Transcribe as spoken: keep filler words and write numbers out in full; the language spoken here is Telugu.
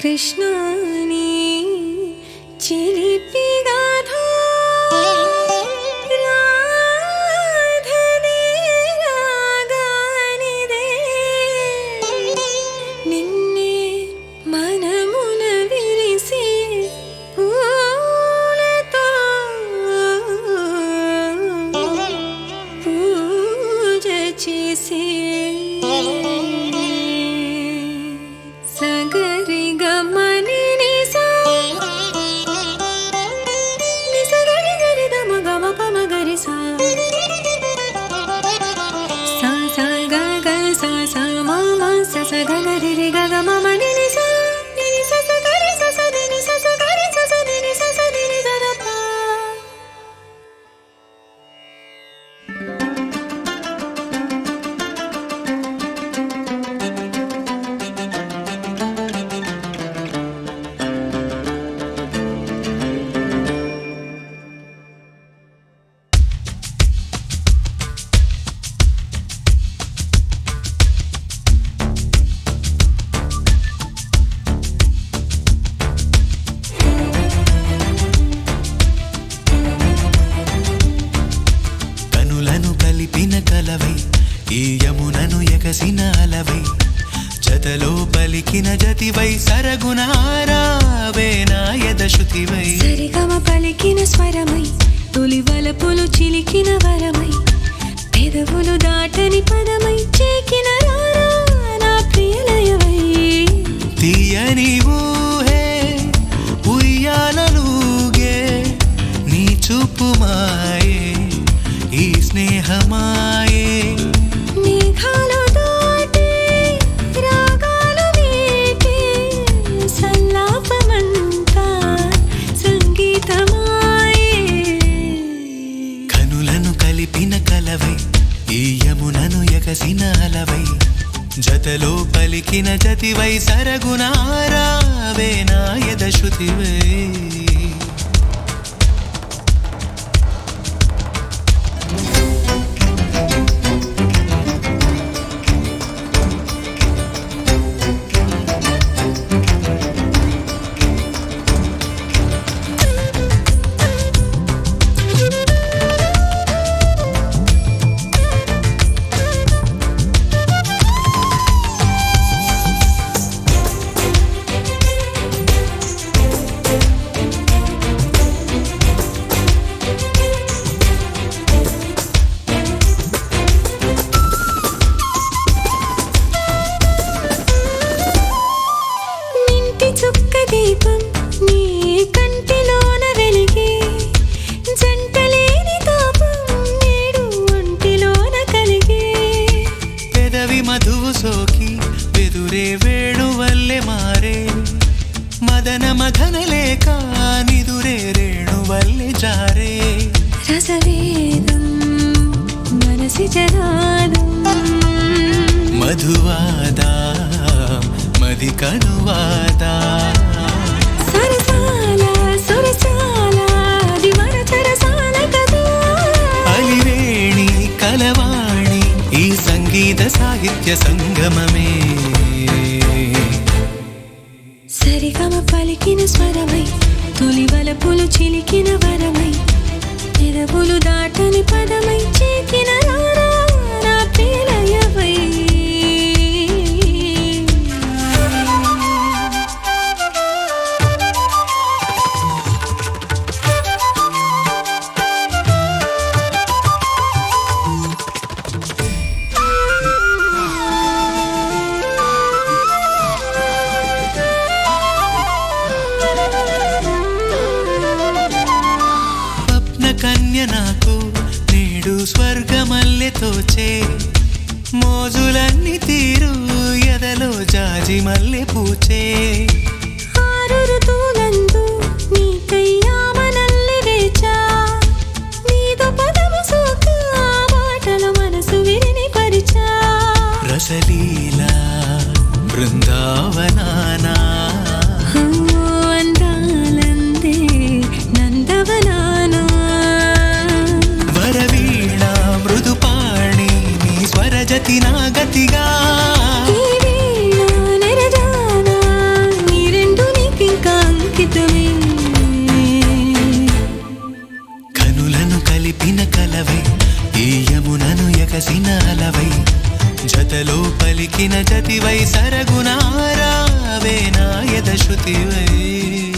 కృష్ణాని చిలిపి గాథా రాధనే రాగానిదే నిన్నే మనమున విరిసే పూలతో పూజ చేసే సగరి గమని నిసా నిస గరి గరి దమ గమ పమ గరి సా సా సా గ గ సా సా మ మ స స గ గరి రి గ గ మ మ ని ని సా ని ని స స గరి స స ని ని స స గరి స స ని ని స స ని ని ద ద ప కలవై ఈ యమునను ఎగసిన అలవై జతలో పలికిన జతివై సరగుణ ఆరావే నా యదశృతివై సరిగమ పలికిన స్వరమై తొలి వలపులు చిలికిన వరమై పెదవులు దాటని పదమై చేకిన రారా నా ప్రియలయవై తీయని ఊహే ఉయ్యాలలుగే నీ చూపు మాయే ఈ స్నేహమాయే మేఘాలు దాటి రాగాలు మీటే సల్లాపమంతా సంగీతమాయే కనులను కలిపిన కలవై ఈ యమునను ఎగసిన అలవై జతలో పలికిన జతివై సరగుణ ఆరావే నా యదశృతివై చుక్క దీపం నీ కంటిలోన వెలిగే జంటలేని తాపం నేడు ఒంటిలోన కలిగే పెదవి మధువు సోకి వెదురే వేణు వల్లె మారే మదన మదన లేక నిదురే రేణు వల్లె జారే రసవేదం మనసి జనాదం మధువాదా మది కనువాదా సరసాల సురసాల దివర చరసాల కదా అలివేణి కలవాణి ఈ సంగీత సాహిత్య సంగమమే సరిగమ పలికిన స్వరమై తొలి వలపులు చిలికిన వరమై పెదవులు దాటని పదమై చేకిన రారా నా ప్రియలయవై కన్య నాకు నేడు స్వర్గమల్లె తోచే మోజులన్నీ తీరు ఎదలో జాజి మల్లె పూచే ఆరు ఋతువులందు నీకయ్యామనల్లె వేచా నీదో పదము సోక మాటల మనసు విరిని పరిచా రసలీలా బృందావనానా అందాలందే నందవనానా వరవీణ మృదుపాణి నీ స్వరజతి నా గతిగా ఈ వీణ నెరజానా నీ రెండు ఎగసిన అలవై జతలో పలికిన జతివై సరగునారావే నా యద శృతివై